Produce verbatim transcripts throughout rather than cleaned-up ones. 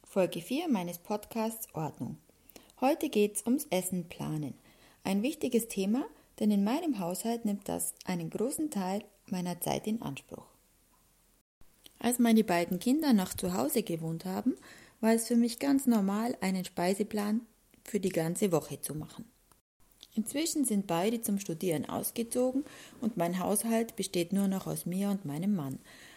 Folge vier meines Podcasts Ordnung. Heute geht's ums Essen planen. Ein wichtiges Thema, denn in meinem Haushalt nimmt das einen großen Teil meiner Zeit in Anspruch. Als meine beiden Kinder noch zu Hause gewohnt haben, war es für mich ganz normal, einen Speiseplan für die ganze Woche zu machen. Inzwischen sind beide zum Studieren ausgezogen und mein Haushalt besteht nur noch aus mir und meinem Mann.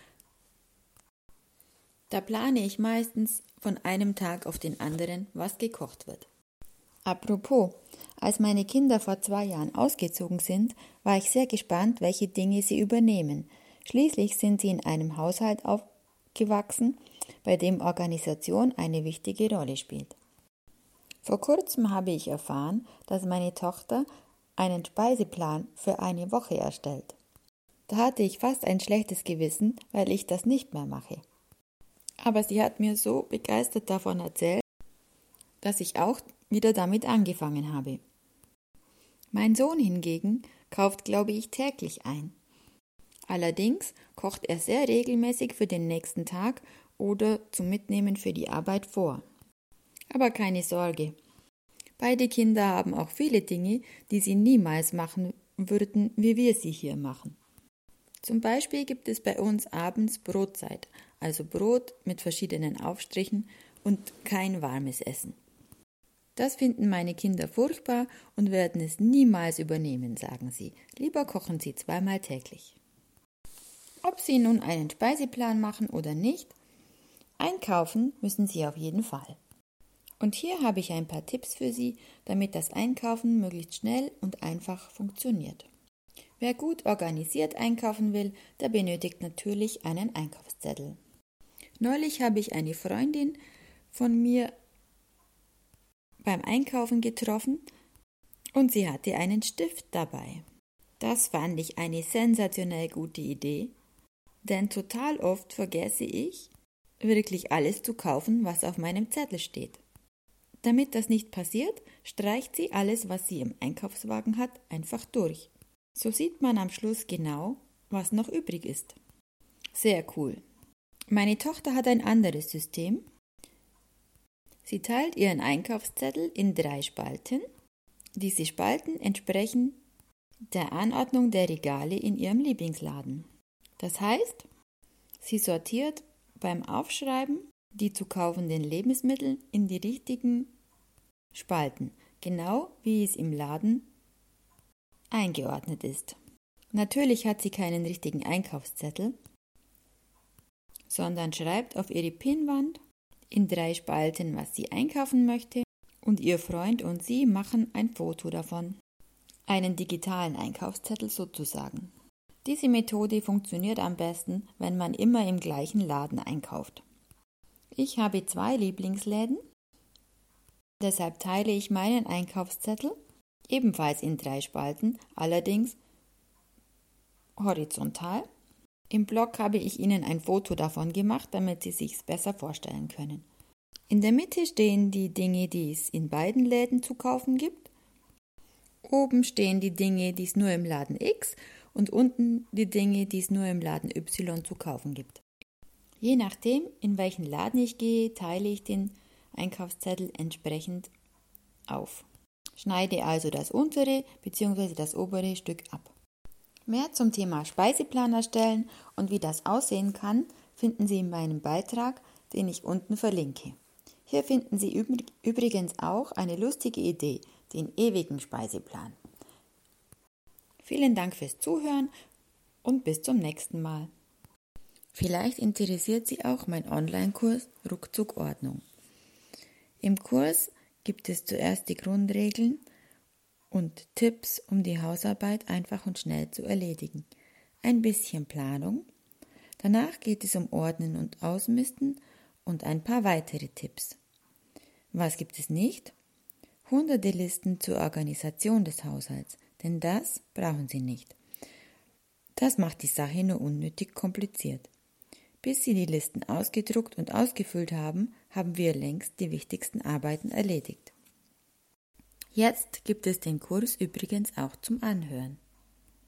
Da plane ich meistens von einem Tag auf den anderen, was gekocht wird. Apropos, als meine Kinder vor zwei Jahren ausgezogen sind, war ich sehr gespannt, welche Dinge sie übernehmen. Schließlich sind sie in einem Haushalt aufgewachsen, bei dem Organisation eine wichtige Rolle spielt. Vor kurzem habe ich erfahren, dass meine Tochter einen Speiseplan für eine Woche erstellt. Da hatte ich fast ein schlechtes Gewissen, weil ich das nicht mehr mache. Aber sie hat mir so begeistert davon erzählt, dass ich auch wieder damit angefangen habe. Mein Sohn hingegen kauft, glaube ich, täglich ein. Allerdings kocht er sehr regelmäßig für den nächsten Tag oder zum Mitnehmen für die Arbeit vor. Aber keine Sorge. Beide Kinder haben auch viele Dinge, die sie niemals machen würden, wie wir sie hier machen. Zum Beispiel gibt es bei uns abends Brotzeit, also Brot mit verschiedenen Aufstrichen und kein warmes Essen. Das finden meine Kinder furchtbar und werden es niemals übernehmen, sagen sie. Lieber kochen sie zweimal täglich. Ob sie nun einen Speiseplan machen oder nicht, einkaufen müssen sie auf jeden Fall. Und hier habe ich ein paar Tipps für Sie, damit das Einkaufen möglichst schnell und einfach funktioniert. Wer gut organisiert einkaufen will, der benötigt natürlich einen Einkaufszettel. Neulich habe ich eine Freundin von mir beim Einkaufen getroffen und sie hatte einen Stift dabei. Das fand ich eine sensationell gute Idee, denn total oft vergesse ich, wirklich alles zu kaufen, was auf meinem Zettel steht. Damit das nicht passiert, streicht sie alles, was sie im Einkaufswagen hat, einfach durch. So sieht man am Schluss genau, was noch übrig ist. Sehr cool. Meine Tochter hat ein anderes System. Sie teilt ihren Einkaufszettel in drei Spalten. Diese Spalten entsprechen der Anordnung der Regale in ihrem Lieblingsladen. Das heißt, sie sortiert beim Aufschreiben die zu kaufenden Lebensmittel in die richtigen Spalten, genau wie es im Laden eingeordnet ist. Natürlich hat sie keinen richtigen Einkaufszettel, sondern schreibt auf ihre Pinnwand in drei Spalten, was sie einkaufen möchte, und ihr Freund und sie machen ein Foto davon. Einen digitalen Einkaufszettel sozusagen. Diese Methode funktioniert am besten, wenn man immer im gleichen Laden einkauft. Ich habe zwei Lieblingsläden, deshalb teile ich meinen Einkaufszettel ebenfalls in drei Spalten, allerdings horizontal. Im Blog habe ich Ihnen ein Foto davon gemacht, damit Sie sich's besser vorstellen können. In der Mitte stehen die Dinge, die es in beiden Läden zu kaufen gibt. Oben stehen die Dinge, die es nur im Laden X und unten die Dinge, die es nur im Laden Y zu kaufen gibt. Je nachdem, in welchen Laden ich gehe, teile ich den Einkaufszettel entsprechend auf. Schneide also das untere bzw. das obere Stück ab. Mehr zum Thema Speiseplan erstellen und wie das aussehen kann, finden Sie in meinem Beitrag, den ich unten verlinke. Hier finden Sie übrigens auch eine lustige Idee, den ewigen Speiseplan. Vielen Dank fürs Zuhören und bis zum nächsten Mal. Vielleicht interessiert Sie auch mein Online-Kurs Ruckzuck Ordnung. Im Kurs gibt es zuerst die Grundregeln und Tipps, um die Hausarbeit einfach und schnell zu erledigen. Ein bisschen Planung. Danach geht es um Ordnen und Ausmisten und ein paar weitere Tipps. Was gibt es nicht? Hunderte Listen zur Organisation des Haushalts, denn das brauchen Sie nicht. Das macht die Sache nur unnötig kompliziert. Bis Sie die Listen ausgedruckt und ausgefüllt haben, haben wir längst die wichtigsten Arbeiten erledigt. Jetzt gibt es den Kurs übrigens auch zum Anhören.